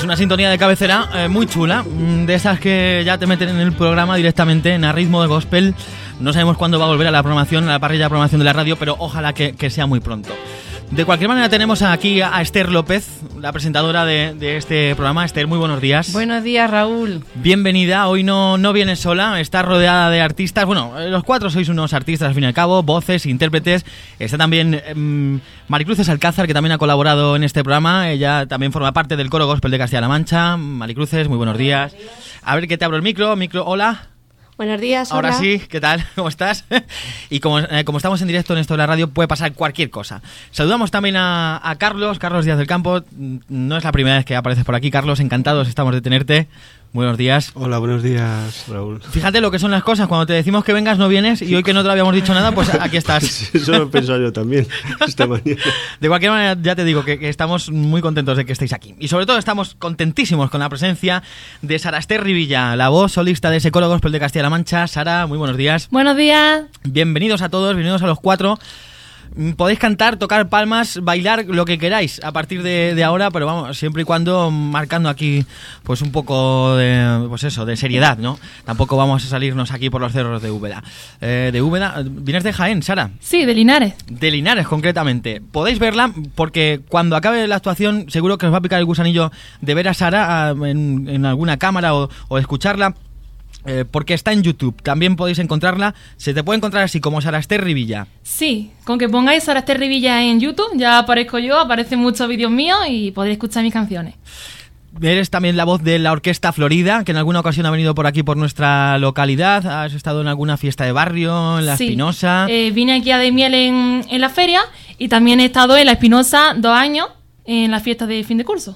Pues una sintonía de cabecera muy chula, de esas que ya te meten en el programa directamente, en A Ritmo de Gospel. No sabemos cuándo va a volver a la programación, a la parrilla de programación de la radio, pero ojalá que sea muy pronto. De cualquier manera tenemos aquí a Esther López, la presentadora de este programa. Esther, muy buenos días. Buenos días, Raúl. Bienvenida. Hoy no vienes sola, estás rodeada de artistas. Bueno, los cuatro sois unos artistas al fin y al cabo, voces, intérpretes. Está también Maricruces Alcázar, que también ha colaborado en este programa. Ella también forma parte del coro gospel de Castilla-La Mancha. Maricruces, muy buenos días. A ver que te abro el micro, hola. Buenos días, Ahora hola. sí, ¿qué tal? ¿Cómo estás? Y como estamos en directo en esto de la radio, puede pasar cualquier cosa. Saludamos también a Carlos Díaz del Campo. No es la primera vez que apareces por aquí, Carlos. Encantados estamos de tenerte. Buenos días. Hola, buenos días, Raúl. Fíjate lo que son las cosas. Cuando te decimos que vengas, no vienes. Y hoy que no te lo habíamos dicho nada, pues aquí estás. Eso lo he pensado yo también esta mañana. De cualquier manera, ya te digo que estamos muy contentos de que estéis aquí. Y sobre todo estamos contentísimos con la presencia de Sara Ester Rivilla, la voz solista de ese coro gospel de Castilla-La Mancha. Sara, muy buenos días. Buenos días. Bienvenidos a todos, bienvenidos a los cuatro. Podéis cantar, tocar palmas, bailar, lo que queráis a partir de ahora, pero vamos, siempre y cuando marcando aquí pues un poco de seriedad, ¿no? Tampoco vamos a salirnos aquí por los cerros de Úbeda. De Úbeda, ¿vienes de Jaén, Sara? Sí, de Linares. De Linares, concretamente. Podéis verla porque cuando acabe la actuación seguro que os va a picar el gusanillo de ver a Sara en alguna cámara o escucharla. Porque está en YouTube, también podéis encontrarla. Se te puede encontrar así como Sara Ester Rivilla. Sí, con que pongáis Sara Ester Rivilla en YouTube, ya aparezco yo, aparecen muchos vídeos míos y podréis escuchar mis canciones. Eres también la voz de la Orquesta Florida, que en alguna ocasión ha venido por aquí por nuestra localidad. Has estado en alguna fiesta de barrio, en La Espinosa. Vine aquí a De Miel en la feria y también he estado en La Espinosa 2 años en las fiestas de fin de curso.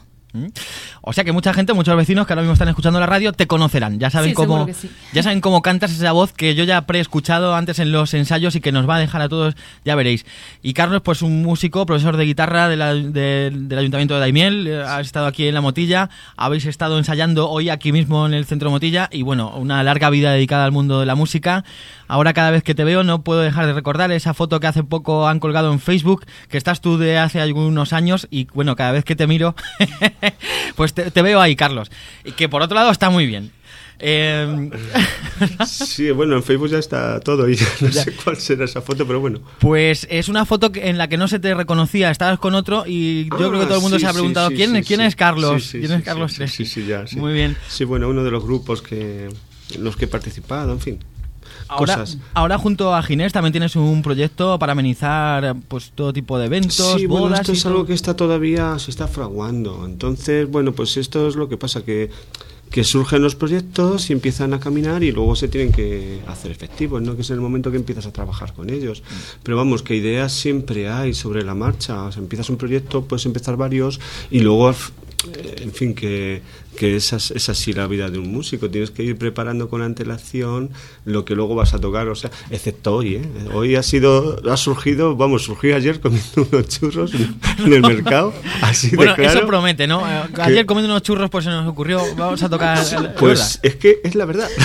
O sea que mucha gente, muchos vecinos que ahora mismo están escuchando la radio te conocerán, ya saben ya saben cómo cantas esa voz que yo ya preescuchado antes en los ensayos y que nos va a dejar a todos, ya veréis. Y Carlos, pues un músico, profesor de guitarra del Ayuntamiento de Daimiel, has estado aquí en La Motilla, habéis estado ensayando hoy aquí mismo en el Centro Motilla y bueno, una larga vida dedicada al mundo de la música. Ahora cada vez que te veo no puedo dejar de recordar esa foto que hace poco han colgado en Facebook, que estás tú de hace algunos años y bueno, cada vez que te miro pues te veo ahí, Carlos. Y que por otro lado está muy bien. Sí, bueno, en Facebook ya está todo y no sé cuál será esa foto, pero bueno. Pues es una foto en la que no se te reconocía, estabas con otro y yo creo que todo el mundo se ha preguntado ¿quién es Carlos? ¿Quién es Carlos Tresi? Sí, ya, sí. Muy bien. Sí, bueno, uno de los grupos en los que he participado, en fin. Ahora junto a Ginés también tienes un proyecto para amenizar pues todo tipo de eventos, sí, bodas. Bueno, esto es algo que se está fraguando. Entonces, bueno, pues esto es lo que pasa, que surgen los proyectos y empiezan a caminar y luego se tienen que hacer efectivos, ¿no? Que es en el momento que empiezas a trabajar con ellos. Pero vamos, que ideas siempre hay sobre la marcha. O sea, empiezas un proyecto, puedes empezar varios y luego, en fin, que es así la vida de un músico. Tienes que ir preparando con antelación lo que luego vas a tocar, o sea, excepto hoy, Hoy surgió ayer comiendo unos churros en el mercado, así de claro. Eso promete, ¿no? Ayer comiendo unos churros pues se nos ocurrió, vamos a tocar... Pues es que es la verdad.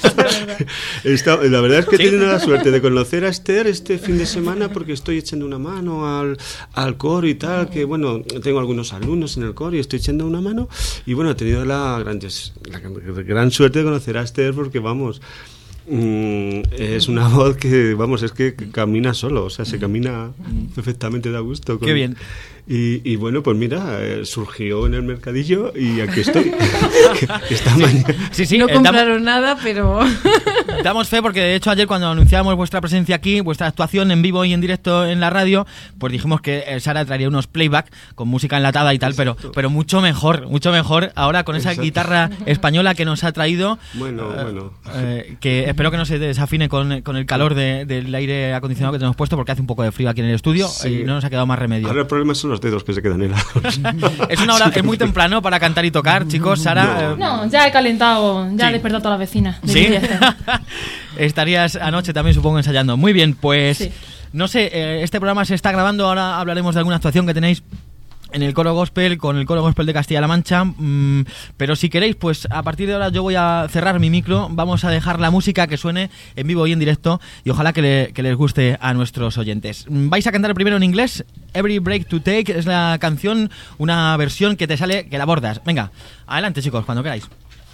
La verdad es que he tenido la suerte de conocer a Esther este fin de semana porque estoy echando una mano al coro y tal, que bueno, tengo algunos alumnos en el coro y estoy echando una mano y bueno, he tenido la gran suerte de conocer a Esther porque vamos, es una voz que vamos, es que camina solo, o sea, se camina perfectamente, da gusto. Qué bien. Y bueno, pues mira, surgió en el mercadillo y aquí estoy. Esta mañana. Sí, no compraron nada, pero... Damos fe porque de hecho ayer cuando anunciábamos vuestra presencia aquí, vuestra actuación en vivo y en directo en la radio, pues dijimos que Sara traería unos playback con música enlatada y tal, pero mucho mejor ahora con esa guitarra española que nos ha traído. Bueno. Que espero que no se desafine con el calor del aire acondicionado que tenemos puesto porque hace un poco de frío aquí en el estudio y no nos ha quedado más remedio. Ahora el problema son los dedos que se quedan helados. Es muy temprano para cantar y tocar, chicos. Sara, no, ya he calentado, ya he despertado a todas las vecinas. ¿Sí? Estarías anoche también, supongo, ensayando. Muy bien, pues no sé, este programa se está grabando, ahora hablaremos de alguna actuación que tenéis en el coro gospel, con el coro gospel de Castilla-La Mancha, pero si queréis, pues a partir de ahora yo voy a cerrar mi micro, vamos a dejar la música que suene en vivo y en directo y ojalá que les guste a nuestros oyentes. Vais a cantar primero en inglés, Every Break to Take es la canción, una versión que te sale que la bordas. Venga, adelante chicos, cuando queráis.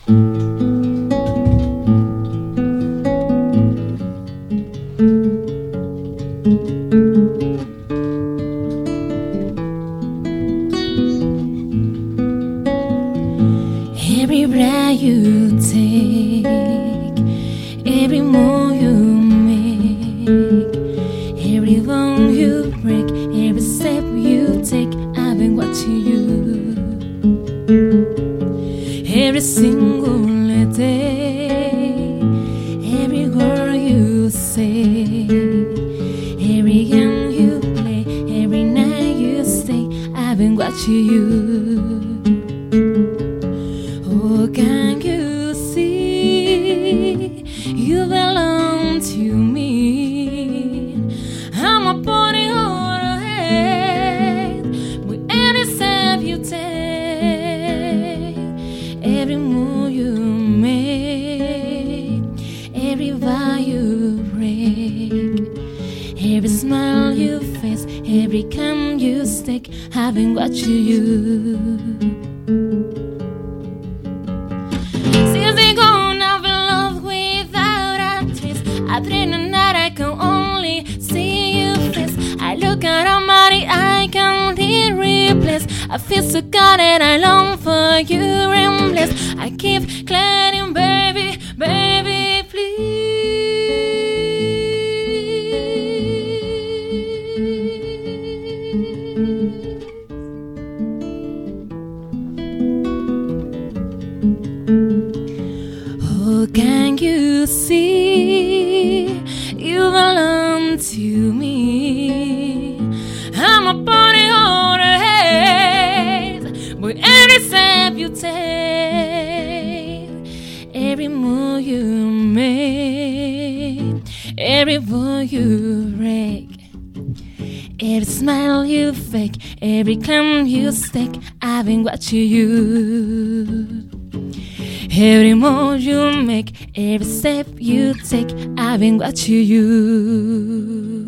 Every breath you take, every move you make, every bone you break, every step you take, I've been watching you. Every single day, every word you say, every game you play, every night you stay, I've been watching you. Oh, can you see you belong to me? I'm a pony on a head with every step you take, every move you make, every vow you break, every smile you face, every calm you stick, I've been watching you. Pretend that I can only see you face. I look at Almighty, I can't replace. I feel so God and I long for you endless. I keep claiming, baby, baby, please. Oh, can you see you belong to me? I'm a pony on a head, but every step you take, every move you make, every word you break, every smile you fake, every clown you stick, I've been watching you. Every move you make, every step you take, I've been watching you.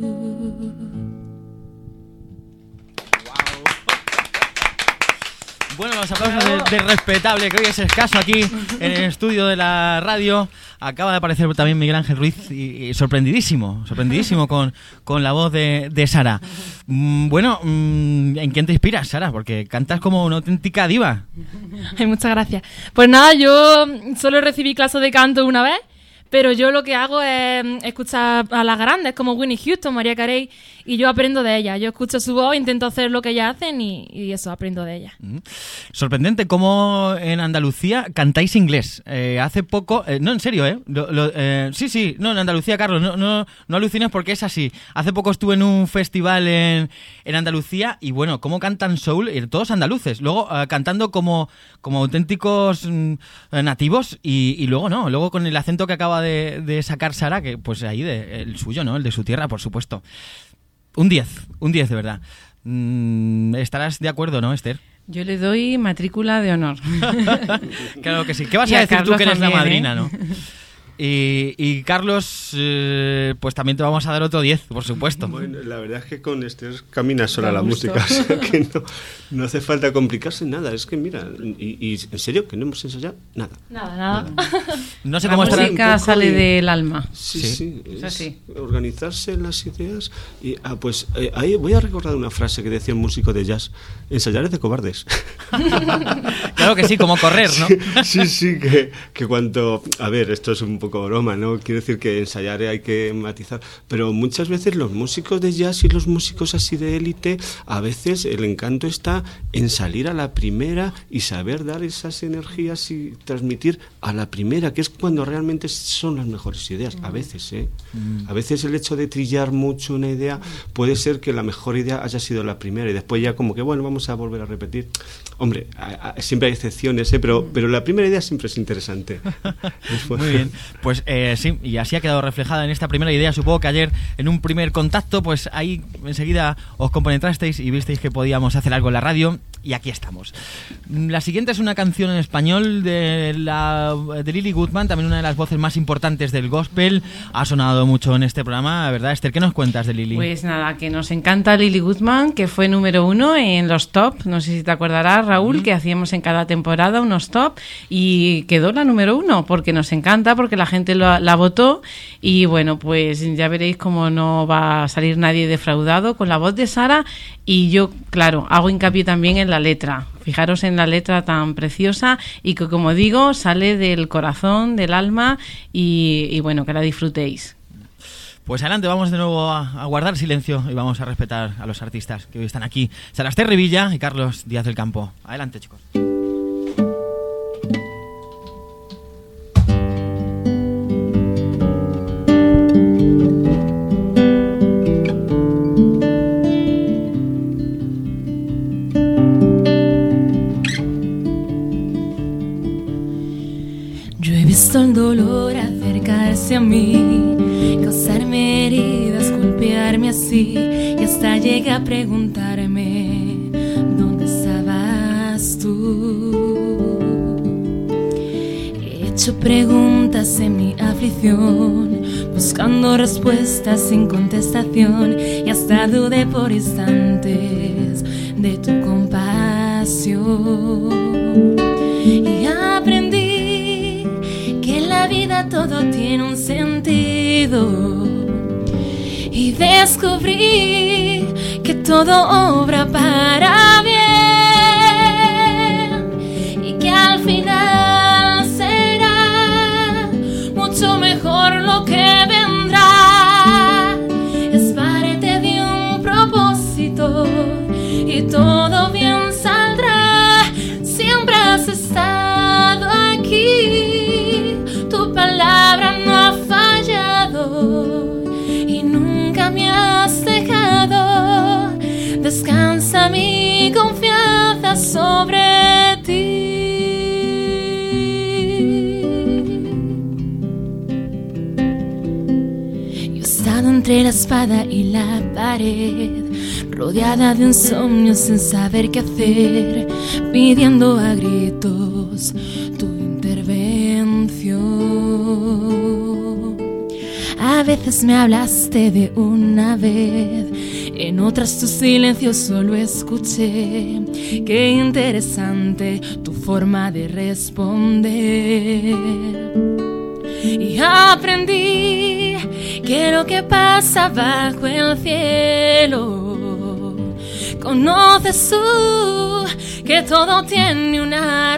Bueno, los aplausos de respetable, que hoy es escaso aquí en el estudio de la radio. Acaba de aparecer también Miguel Ángel Ruiz y sorprendidísimo con la voz de Sara. Bueno, ¿en quién te inspiras, Sara? Porque cantas como una auténtica diva. Ay, muchas gracias. Pues nada, yo solo recibí clases de canto una vez, pero yo lo que hago es escuchar a las grandes como Whitney Houston, Mariah Carey, y yo aprendo de ellas. Yo escucho su voz, intento hacer lo que ellas hacen y eso, aprendo de ellas. Sorprendente cómo en Andalucía cantáis inglés. Hace poco, no, en serio, sí, no, en Andalucía, Carlos, no alucines porque es así. Hace poco estuve en un festival en Andalucía y bueno, cómo cantan soul, todos andaluces, luego cantando como auténticos nativos y luego con el acento que acaba de sacar Sara, que pues ahí el suyo, ¿no? El de su tierra, por supuesto. Un 10 de verdad. ¿Estarás de acuerdo, no, Esther? Yo le doy matrícula de honor. Claro que sí. ¿Qué vas a decir tú que eres la madrina, no? Y Carlos, pues también te vamos a dar otro 10, por supuesto. Bueno, la verdad es que con Esther camina sola la música, o sea que no hace falta complicarse nada. Es que mira, y en serio, que no hemos ensayado nada. Nada. No sé la cómo estará. La música sale del alma. Sí. Es así. Organizarse las ideas. Y pues ahí voy a recordar una frase que decía un músico de jazz: ensayar es de cobardes. Claro que sí, como correr, ¿no? Sí, que cuanto... A ver, esto es un poco broma, ¿no? Quiero decir que ensayar hay que matizar, pero muchas veces los músicos de jazz y los músicos así de élite, a veces el encanto está en salir a la primera y saber dar esas energías y transmitir a la primera, que es cuando realmente son las mejores ideas. A veces, A veces el hecho de trillar mucho una idea puede ser que la mejor idea haya sido la primera y después ya como que, bueno, vamos vamos a volver a repetir. Hombre, siempre hay excepciones, pero la primera idea siempre es interesante. Muy bien, pues sí, y así ha quedado reflejada en esta primera idea. Supongo que ayer en un primer contacto, pues ahí enseguida os compenetrasteis y visteis que podíamos hacer algo en la radio, y aquí estamos. La siguiente es una canción en español de Lily Goodman, también una de las voces más importantes del gospel. Ha sonado mucho en este programa, ¿verdad, Esther? ¿Qué nos cuentas de Lily? Pues nada, que nos encanta Lily Goodman, que fue número 1 en los top, no sé si te acordarás, Raúl, que hacíamos en cada temporada unos top, y quedó la número 1 porque nos encanta, porque la gente la votó, y bueno, pues ya veréis cómo no va a salir nadie defraudado con la voz de Sara. Y yo, claro, hago hincapié también en la letra. Fijaros en la letra tan preciosa y que, como digo, sale del corazón, del alma, y bueno, que la disfrutéis. Pues adelante, vamos de nuevo a guardar silencio y vamos a respetar a los artistas que hoy están aquí. Sara Esther Revilla y Carlos Díaz del Campo. Adelante, chicos. El dolor acercarse a mí, causarme heridas, golpearme así, y hasta llegué a preguntarme ¿dónde estabas tú? He hecho preguntas en mi aflicción, buscando respuestas sin contestación, y hasta dudé por instantes de tu compasión. Y aprendí en la vida todo tiene un sentido, y descubrí que todo obra para bien, y que al final será mucho mejor lo que vendrá. Es parte de un propósito y todo bien saldrá. Siempre has estado aquí, tu palabra no ha fallado y nunca me has dejado. Descansa mi confianza sobre ti. Yo he estado entre la espada y la pared, rodeada de insomnio sin saber qué hacer, pidiendo a gritos tu intervención. A veces me hablaste de una vez, en otras tu silencio solo escuché. Qué interesante tu forma de responder. Y aprendí que lo que pasa bajo el cielo, conoces tú que todo tiene una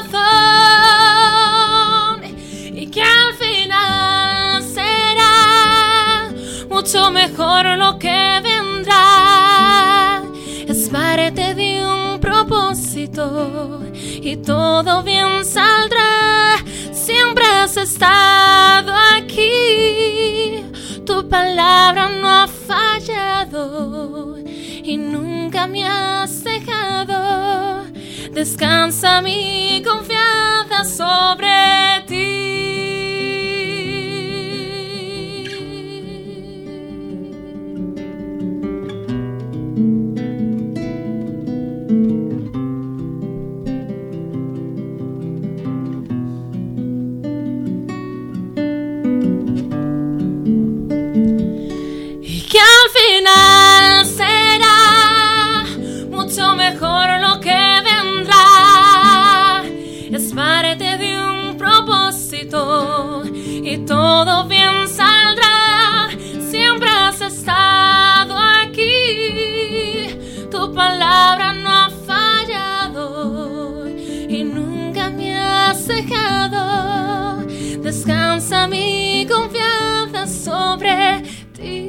razón, y que al final será mucho mejor lo que vendrá. Es parte de un propósito y todo bien saldrá. Siempre has estado aquí, tu palabra no ha fallado y nunca me has dejado. Descansa mi confianza sobre ti. Y que al final será mucho mejor lo que vendrá. Es parte de un propósito y todo bien saldrá. Siempre has estado aquí, tu palabra no ha fallado y nunca me has dejado. Descansa mi confianza sobre ti.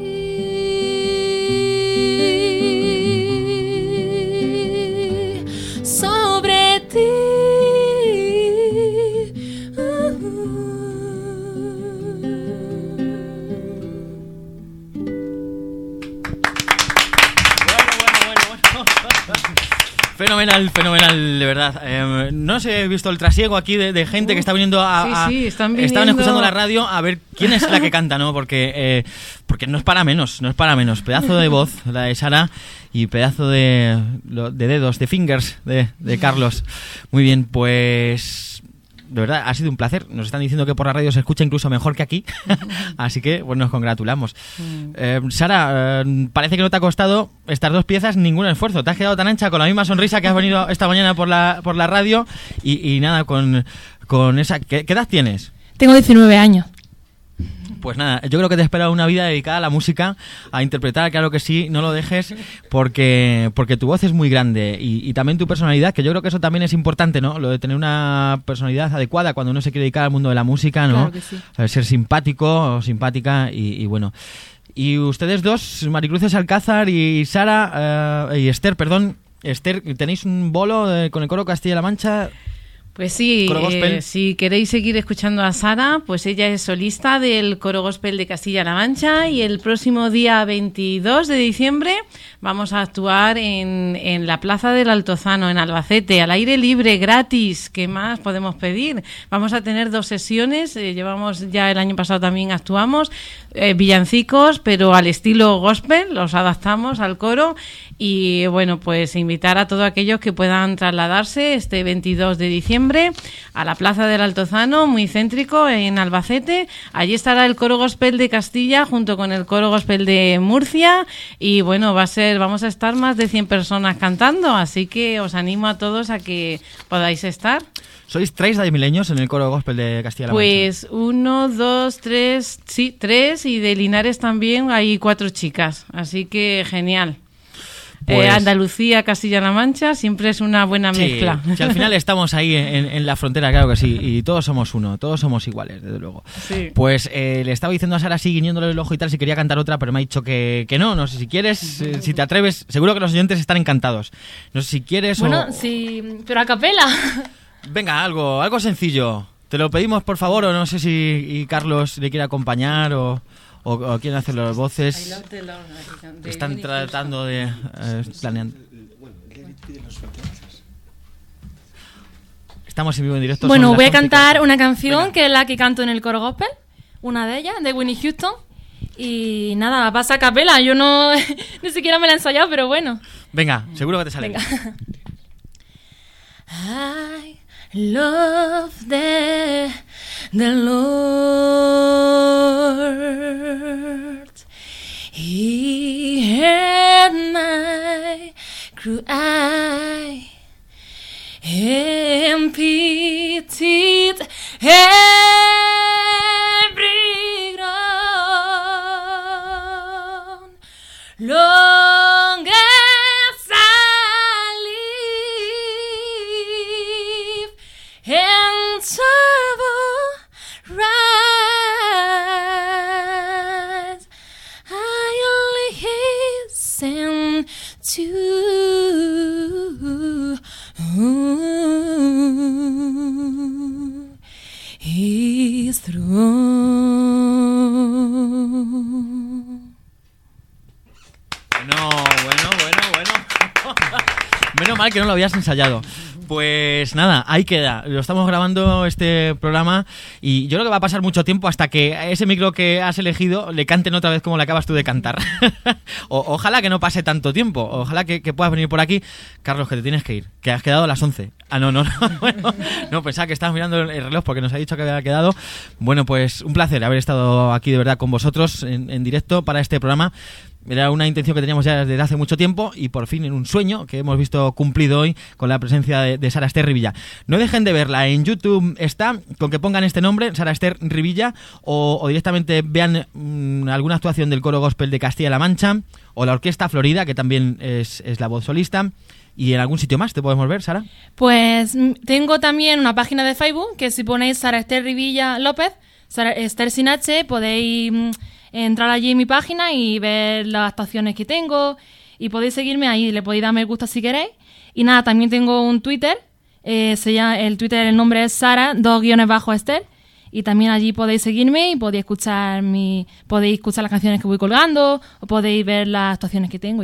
Sobre ti. Fenomenal, de verdad. No sé, he visto el trasiego aquí de gente que está viniendo estaban escuchando la radio a ver quién es la que canta, ¿no? Porque no es para menos. Pedazo de voz, la de Sara, y pedazo de dedos, de fingers de Carlos. Muy bien, pues... De verdad, ha sido un placer. Nos están diciendo que por la radio se escucha incluso mejor que aquí. Así que, pues nos congratulamos. Sara, parece que no te ha costado estas 2 piezas ningún esfuerzo. Te has quedado tan ancha con la misma sonrisa que has venido esta mañana por la radio. Y nada, con esa... ¿Qué edad tienes? Tengo 19 años. Pues nada, yo creo que te espera una vida dedicada a la música, a interpretar, claro que sí, no lo dejes, porque tu voz es muy grande y también tu personalidad, que yo creo que eso también es importante, ¿no? Lo de tener una personalidad adecuada cuando uno se quiere dedicar al mundo de la música, ¿no? Claro que sí. Ser simpático o simpática y bueno. Y ustedes dos, Maricruces Alcázar y Sara, y Esther, ¿tenéis un bolo con el coro Castilla-La Mancha? Pues sí, si queréis seguir escuchando a Sara, pues ella es solista del Coro Gospel de Castilla-La Mancha y el próximo día 22 de diciembre vamos a actuar en la Plaza del Altozano, en Albacete, al aire libre, gratis. ¿Qué más podemos pedir? Vamos a tener 2 sesiones, llevamos ya el año pasado también actuamos, villancicos, pero al estilo gospel, los adaptamos al coro y bueno, pues invitar a todos aquellos que puedan trasladarse este 22 de diciembre a la Plaza del Altozano, muy céntrico, en Albacete. Allí estará el Coro Gospel de Castilla junto con el Coro Gospel de Murcia y bueno, vamos a estar más de 100 personas cantando, así que os animo a todos a que podáis estar. ¿Sois 3 daimileños en el Coro Gospel de Castilla-La Mancha? Pues 1, 2, 3, sí, 3 y de Linares también hay 4 chicas, así que genial. Pues, Andalucía, Castilla-La Mancha, siempre es una buena mezcla. Sí, al final estamos ahí en la frontera, claro que sí, y todos somos uno, todos somos iguales, desde luego. Sí. Pues le estaba diciendo a Sara así, guiñándole el ojo y tal, si quería cantar otra, pero me ha dicho que no sé si quieres, si te atreves, seguro que los oyentes están encantados. No sé si quieres sí, pero a capela. Venga, algo sencillo. Te lo pedimos, por favor, o no sé si Carlos le quiere acompañar o quieren hacer las voces. Están tratando de planear. Estamos en vivo en directo. Bueno, voy a cantar una canción que es la que canto en el coro gospel, una de ellas, de Whitney Houston. Y nada, pasa a capela. Yo ni siquiera me la he ensayado, pero bueno. Venga, seguro que te sale. Venga. I love the Lord. He heard my cry and pitied every groan. Long as I live and travel right, I only hasten to His throne. Bueno. Menos mal que no lo habías ensayado. Pues nada, ahí queda. Lo estamos grabando este programa y yo creo que va a pasar mucho tiempo hasta que ese micro que has elegido le canten otra vez como le acabas tú de cantar. Ojalá que no pase tanto tiempo. Ojalá que puedas venir por aquí. Carlos, que te tienes que ir. Que has quedado a las 11. Ah, no. Bueno, no, pensaba que estabas mirando el reloj porque nos ha dicho que había quedado. Bueno, pues un placer haber estado aquí de verdad con vosotros en directo para este programa. Era una intención que teníamos ya desde hace mucho tiempo y por fin en un sueño que hemos visto cumplido hoy con la presencia de Sara Esther Rivilla. No dejen de verla, en YouTube está, con que pongan este nombre, Sara Esther Rivilla, o directamente vean alguna actuación del Coro Gospel de Castilla-La Mancha o la Orquesta Florida, que también es la voz solista. ¿Y en algún sitio más te podemos ver, Sara? Pues tengo también una página de Facebook que si ponéis Sara Esther Rivilla López, Sara Esther sin H, podéis entrar allí en mi página y ver las actuaciones que tengo y podéis seguirme ahí, le podéis dar me gusta si queréis. Y nada, también tengo un Twitter, el Twitter, el nombre es Sara, _Esther, y también allí podéis seguirme y podéis escuchar las canciones que voy colgando o podéis ver las actuaciones que tengo y tal.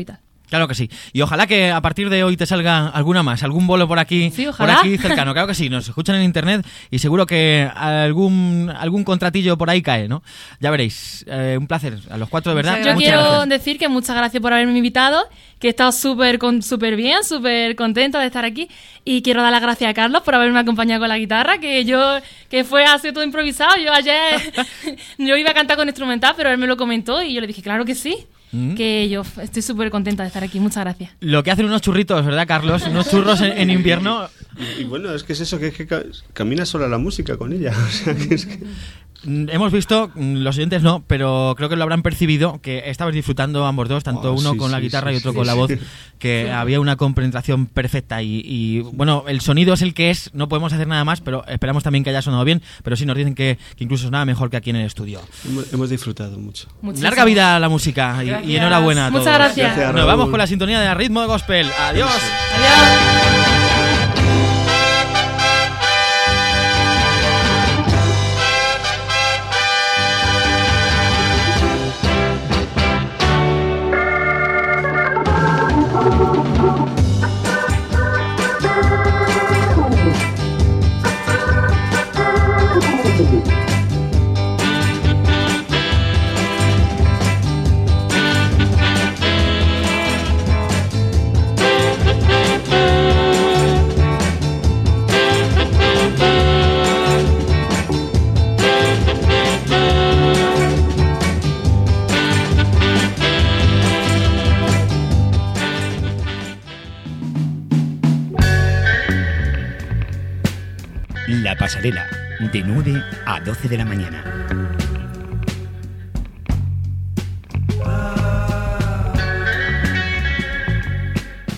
Claro que sí. Y ojalá que a partir de hoy te salga alguna más, algún bolo por aquí, sí, ojalá. Por aquí cercano. Claro que sí, nos escuchan en internet y seguro que algún contratillo por ahí cae, ¿no? Ya veréis. Un placer a los 4, de verdad. Yo quiero decir que muchas gracias por haberme invitado, que he estado súper bien, súper contenta de estar aquí, y quiero dar las gracias a Carlos por haberme acompañado con la guitarra, que ha sido todo improvisado. Yo ayer yo iba a cantar con instrumental, pero él me lo comentó y yo le dije, claro que sí. Que yo estoy súper contenta de estar aquí. Muchas gracias. Lo que hacen unos churritos, ¿verdad, Carlos? Unos churros en invierno. Y bueno, es que es eso, que camina sola la música con ella. O sea, que es que... Hemos visto, los oyentes no, pero creo que lo habrán percibido, que estabais disfrutando ambos dos, tanto uno con la guitarra y otro con la voz, que había una compenetración perfecta y bueno, el sonido es el que es, no podemos hacer nada más, pero esperamos también que haya sonado bien, pero sí nos dicen que incluso sonaba mejor que aquí en el estudio. Hemos disfrutado mucho. Muchísimo. Larga vida a la música y enhorabuena a todos. Muchas gracias. Nos vamos con la sintonía de Ritmo de Gospel. Adiós. Adiós. La Pasarela, de 9 a 12 de la mañana.